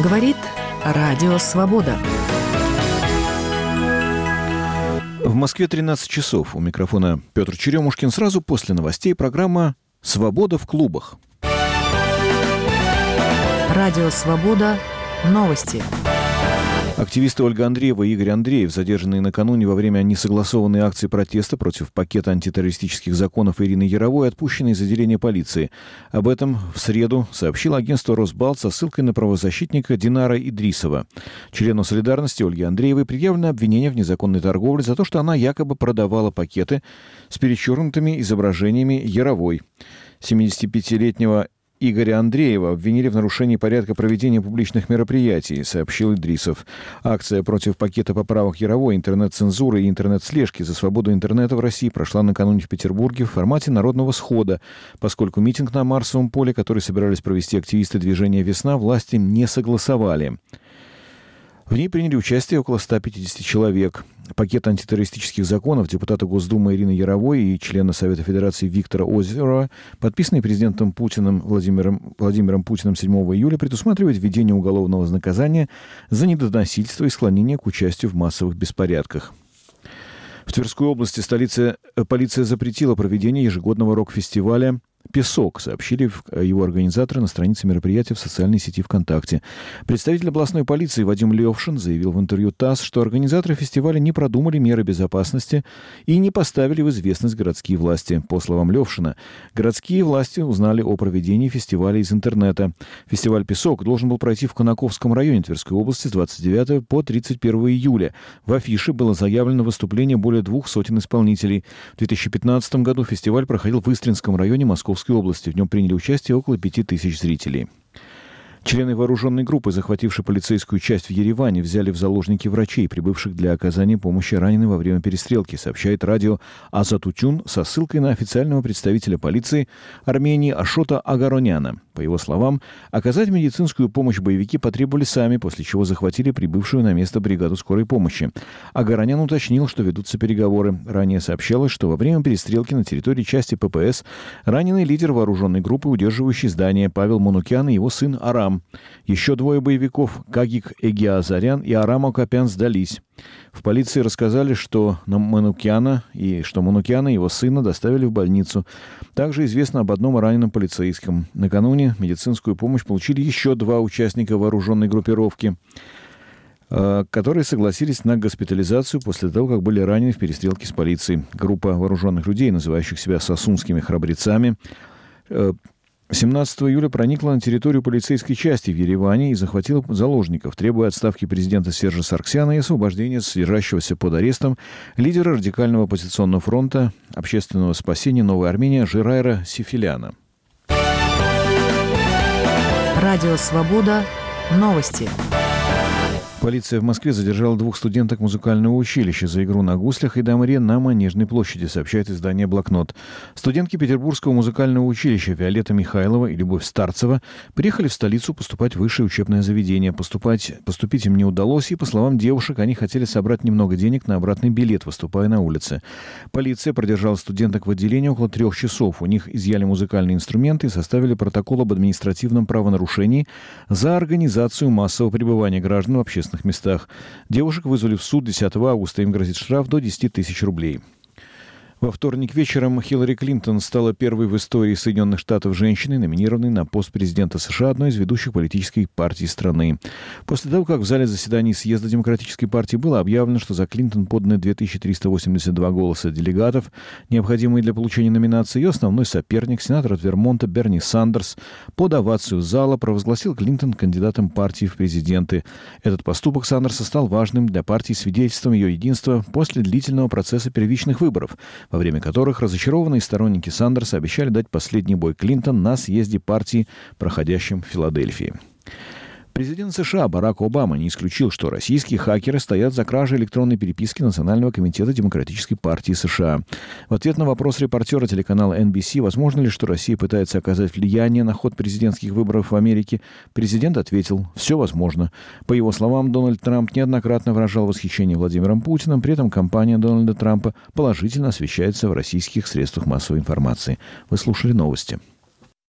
Говорит Радио Свобода. В Москве 13 часов. У микрофона Петр Черемушкин. Сразу после новостей программа «Свобода в клубах». Радио Свобода. Новости. Активисты Ольга Андреева и Игорь Андреев, задержанные накануне во время несогласованной акции протеста против пакета антитеррористических законов Ирины Яровой, отпущены из отделения полиции. Об этом в среду сообщило агентство «Росбалт» со ссылкой на правозащитника Динара Идрисова. Члену «Солидарности» Ольге Андреевой предъявлено обвинение в незаконной торговле за то, что она якобы продавала пакеты с перечеркнутыми изображениями Яровой. 75-летнего Игоря Андреева обвинили в нарушении порядка проведения публичных мероприятий, сообщил Идрисов. Акция против пакета поправок Яровой, интернет-цензуры и интернет-слежки за свободу интернета в России прошла накануне в Петербурге в формате народного схода, поскольку митинг на Марсовом поле, который собирались провести активисты движения «Весна», власти не согласовали. В ней приняли участие около 150 человек. Пакет антитеррористических законов депутата Госдумы Ирины Яровой и члена Совета Федерации Виктора Озерова, подписанный президентом Путиным Владимиром Путиным 7 июля, предусматривает введение уголовного наказания за недоносительство и склонение к участию в массовых беспорядках. В Тверской области полиция запретила проведение ежегодного рок-фестиваля «Песок», сообщили его организаторы на странице мероприятия в социальной сети ВКонтакте. Представитель областной полиции Вадим Левшин заявил в интервью ТАСС, что организаторы фестиваля не продумали меры безопасности и не поставили в известность городские власти. По словам Левшина, городские власти узнали о проведении фестиваля из интернета. Фестиваль «Песок» должен был пройти в Конаковском районе Тверской области с 29 по 31 июля. В афише было заявлено выступление более 200 исполнителей. В 2015 году фестиваль проходил в Истринском районе Московской области. В нем приняли участие около 5000 зрителей. Члены вооруженной группы, захватившей полицейскую часть в Ереване, взяли в заложники врачей, прибывших для оказания помощи раненым во время перестрелки, сообщает радио Азатутюн со ссылкой на официального представителя полиции Армении Ашота Агароняна. По его словам, оказать медицинскую помощь боевики потребовали сами, после чего захватили прибывшую на место бригаду скорой помощи. Агаронян уточнил, что ведутся переговоры. Ранее сообщалось, что во время перестрелки на территории части ППС раненый лидер вооруженной группы, удерживающий здание, Павел Манукян и его сын Арам. Еще двое боевиков, Кагик Эгиазарян и Арам Акопян, сдались. В полиции рассказали, что Манукяна и его сына доставили в больницу. Также известно об одном раненом полицейском. Накануне медицинскую помощь получили еще два участника вооруженной группировки, которые согласились на госпитализацию после того, как были ранены в перестрелке с полицией. Группа вооруженных людей, называющих себя сосунскими храбрецами, 17 июля проникла на территорию полицейской части в Ереване и захватила заложников, требуя отставки президента Сержа Сарксяна и освобождения содержащегося под арестом лидера радикального оппозиционного фронта общественного спасения «Новая Армения» Жирайра Сифиляна. Радио «Свобода». Новости. Полиция в Москве задержала двух студенток музыкального училища за игру на гуслях и дамре на Манежной площади, сообщает издание «Блокнот». Студентки Петербургского музыкального училища Виолетта Михайлова и Любовь Старцева приехали в столицу поступать в высшее учебное заведение. Поступить им не удалось, и, по словам девушек, они хотели собрать немного денег на обратный билет, выступая на улице. Полиция продержала студенток в отделении около 3 часов. У них изъяли музыкальные инструменты и составили протокол об административном правонарушении за организацию массового пребывания граждан в общественном местах. Девушек вызвали в суд 10 августа. Им грозит штраф до 10 тысяч рублей. Во вторник вечером Хиллари Клинтон стала первой в истории Соединенных Штатов женщиной, номинированной на пост президента США одной из ведущих политических партий страны. После того, как в зале заседаний съезда Демократической партии было объявлено, что за Клинтон поданы 2382 голоса делегатов, необходимые для получения номинации, ее основной соперник, сенатор от Вермонта Берни Сандерс, под овацию зала провозгласил Клинтон кандидатом партии в президенты. Этот поступок Сандерса стал важным для партии свидетельством ее единства после длительного процесса первичных выборов, во время которых разочарованные сторонники Сандерса обещали дать последний бой Клинтон на съезде партии, проходящем в Филадельфии. Президент США Барак Обама не исключил, что российские хакеры стоят за кражей электронной переписки Национального комитета Демократической партии США. В ответ на вопрос репортера телеканала NBC, возможно ли, что Россия пытается оказать влияние на ход президентских выборов в Америке, президент ответил: «Все возможно». По его словам, Дональд Трамп неоднократно выражал восхищение Владимиром Путиным, при этом кампания Дональда Трампа положительно освещается в российских средствах массовой информации. Вы слушали новости.